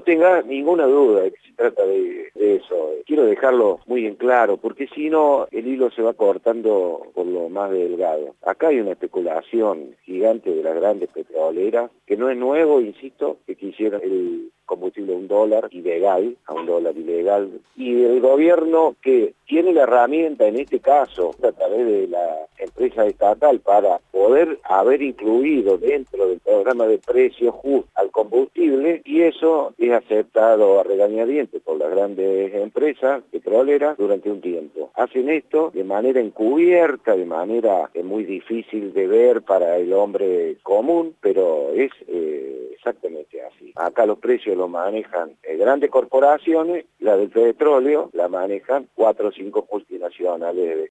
tenga ninguna duda de que se trata de eso. Quiero dejarlo muy en claro, porque si no, el hilo se va cortando por lo más delgado. Acá hay una especulación gigante de las grandes petroleras, que no es nuevo, insisto, que quisieran el combustible a $1 ilegal, a $1 ilegal, y el gobierno que tiene la herramienta, en este caso, a través de la empresa estatal, para poder haber incluido dentro del programa de precios justos al combustible, y eso es aceptado a regañadientes por las grandes empresas petroleras durante un tiempo. Hacen esto de manera encubierta, de manera muy difícil de ver para el hombre común, pero es exactamente así. Acá los precios los manejan grandes corporaciones, la del petróleo la manejan 4 o 5 multinacionales